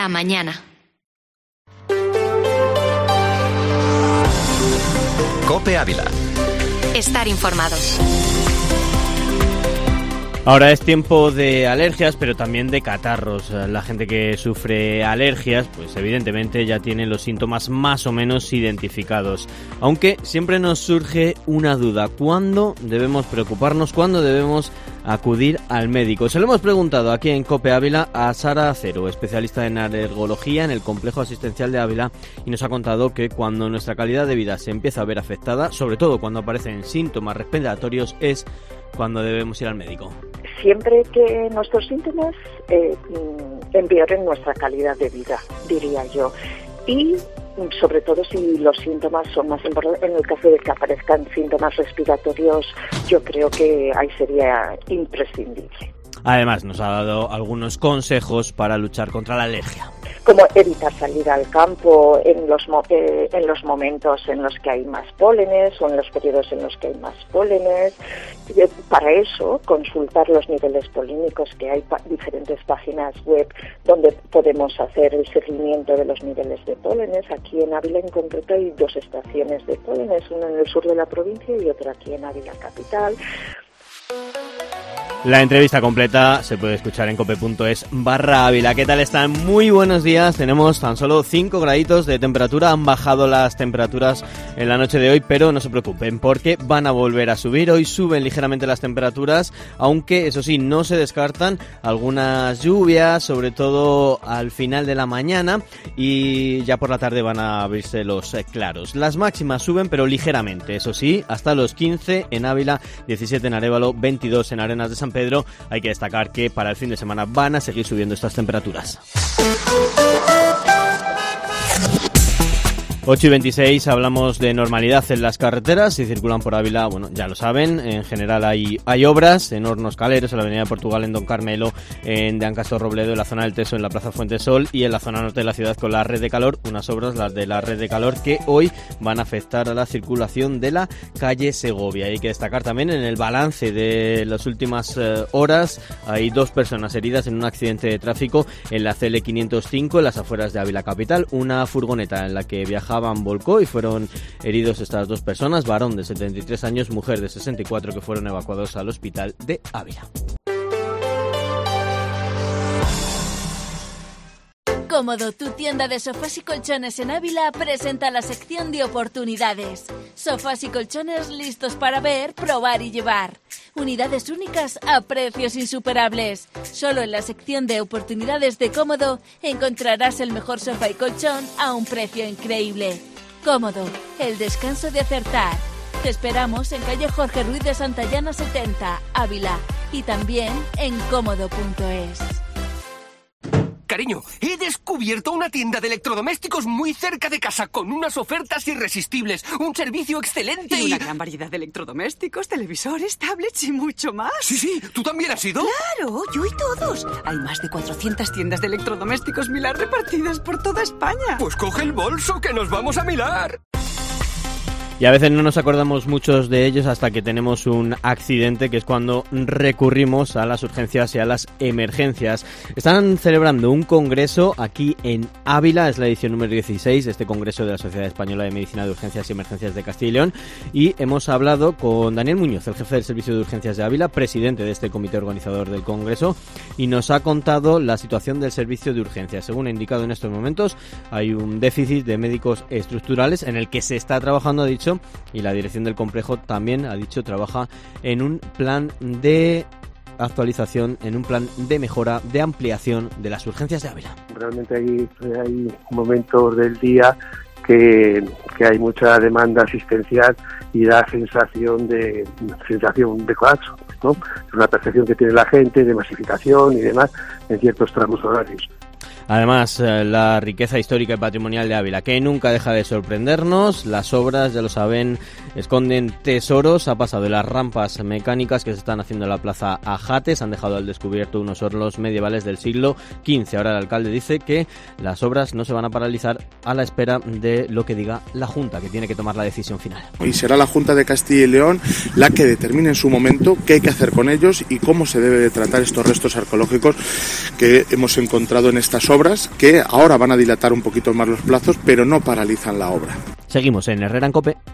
La mañana. COPE Ávila. Estar informados. Ahora es tiempo de alergias, pero también de catarros. La gente que sufre alergias, pues evidentemente ya tiene los síntomas más o menos identificados. Aunque siempre nos surge una duda: ¿cuándo debemos preocuparnos? ¿Cuándo debemos acudir al médico? Se lo hemos preguntado aquí en COPE Ávila a Sara Acero, especialista en alergología en el Complejo Asistencial de Ávila, y nos ha contado que cuando nuestra calidad de vida se empieza a ver afectada, sobre todo cuando aparecen síntomas respiratorios, es cuando debemos ir al médico. Siempre que nuestros síntomas empeoren nuestra calidad de vida, diría yo. Y sobre todo si los síntomas son más importantes, en el caso de que aparezcan síntomas respiratorios, yo creo que ahí sería imprescindible. Además, nos ha dado algunos consejos para luchar contra la alergia. Como evitar salir al campo en los momentos en los que hay más pólenes o en los periodos en los que hay más pólenes. Para eso, consultar los niveles polémicos, que hay diferentes páginas web donde podemos hacer el seguimiento de los niveles de pólenes. Aquí en Ávila en concreto hay 2 estaciones de pólenes, una en el sur de la provincia y otra aquí en Ávila capital. La entrevista completa se puede escuchar en cope.es/Ávila. ¿Qué tal están? Muy buenos días. Tenemos tan solo 5 graditos de temperatura. Han bajado las temperaturas en la noche de hoy, pero no se preocupen porque van a volver a subir. Hoy suben ligeramente las temperaturas, aunque eso sí, no se descartan algunas lluvias, sobre todo al final de la mañana, y ya por la tarde van a abrirse los claros. Las máximas suben, pero ligeramente, eso sí, hasta los 15 en Ávila, 17 en Arévalo, 22 en Arenas de San Pedro. Hay que destacar que para el fin de semana van a seguir subiendo estas temperaturas. 8:26, hablamos de normalidad en las carreteras. Si circulan por Ávila, bueno, ya lo saben, en general hay obras en Hornos Caleros, en la avenida de Portugal, en Don Carmelo, en de Ancastor Robledo, en la zona del Teso, en la plaza Fuentesol y en la zona norte de la ciudad con la red de calor, unas obras, las de la red de calor, que hoy van a afectar a la circulación de la calle Segovia. Hay que destacar también en el balance de las últimas horas, hay 2 personas heridas en un accidente de tráfico en la CL 505 en las afueras de Ávila capital. Una furgoneta en la que viajaban volcó y fueron heridos estas 2 personas, varón de 73 años, mujer de 64, que fueron evacuados al hospital de Ávila. Cómodo, tu tienda de sofás y colchones en Ávila, presenta la sección de oportunidades. Sofás y colchones listos para ver, probar y llevar. Unidades únicas a precios insuperables. Solo en la sección de oportunidades de Cómodo encontrarás el mejor sofá y colchón a un precio increíble. Cómodo, el descanso de acertar. Te esperamos en calle Jorge Ruiz de Santayana 70, Ávila, y también en cómodo.es. Cariño, he descubierto una tienda de electrodomésticos muy cerca de casa con unas ofertas irresistibles, un servicio excelente y una gran variedad de electrodomésticos, televisores, tablets y mucho más. Sí, ¿tú también has ido? Claro, yo y todos. Hay más de 400 tiendas de electrodomésticos Milar repartidas por toda España. Pues coge el bolso que nos vamos a Milar. Y a veces no nos acordamos muchos de ellos hasta que tenemos un accidente, que es cuando recurrimos a las urgencias y a las emergencias. Están celebrando un congreso aquí en Ávila, es la edición número 16 de este congreso de la Sociedad Española de Medicina de Urgencias y Emergencias de Castilla y León, y hemos hablado con Daniel Muñoz, el jefe del Servicio de Urgencias de Ávila, presidente de este comité organizador del congreso, y nos ha contado la situación del servicio de urgencias. Según ha indicado en estos momentos, hay un déficit de médicos estructurales en el que se está trabajando, ha dicho, y la dirección del complejo también ha dicho trabaja en un plan de actualización, en un plan de mejora, de ampliación de las urgencias de Ávila. Realmente hay momentos del día que hay mucha demanda asistencial y da sensación de colapso, ¿no? Es una percepción que tiene la gente de masificación y demás en ciertos tramos horarios. Además, la riqueza histórica y patrimonial de Ávila, que nunca deja de sorprendernos. Las obras, ya lo saben, esconden tesoros. Ha pasado de las rampas mecánicas que se están haciendo en la plaza Ajates, han dejado al descubierto unos hornos medievales del siglo XV. Ahora el alcalde dice que las obras no se van a paralizar a la espera de lo que diga la Junta, que tiene que tomar la decisión final. Y será la Junta de Castilla y León la que determine en su momento qué hay que hacer con ellos y cómo se debe de tratar estos restos arqueológicos que hemos encontrado en estas obras, obras que ahora van a dilatar un poquito más los plazos, pero no paralizan la obra. Seguimos en Herrera en COPE.